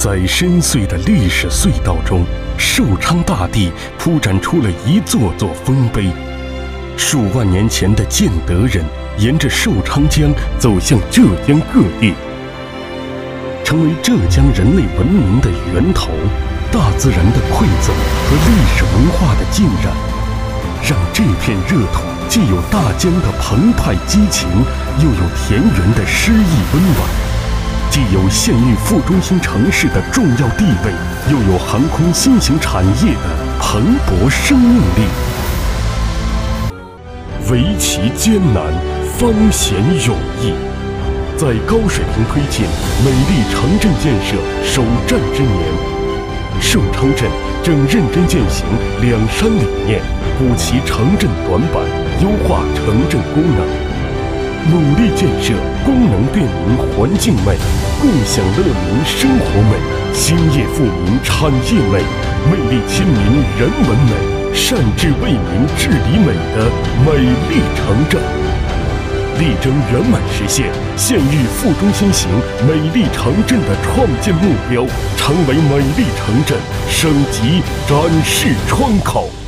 在深邃的历史隧道中，寿昌大地铺展出了一座座丰碑。数万年前的建德人沿着寿昌江走向浙江各地，成为浙江人类文明的源头。大自然的馈赠和历史文化的浸染，让这片热土既有大江的澎湃激情，又有田园的诗意温婉；既有县域副中心城市的重要地位，又有航空新型产业的蓬勃生命力。围棋艰难，方显勇毅。在高水平推进美丽城镇建设首战之年，寿昌镇正认真践行两山理念，补齐城镇短板，优化城镇功能，努力建设功能便民环境美、共享乐民生活美、兴业富民产业美、魅力亲民人文美、善治为民治理美的美丽城镇，力争圆满实现县域副中心型美丽城镇的创建目标，成为美丽城镇省级展示窗口。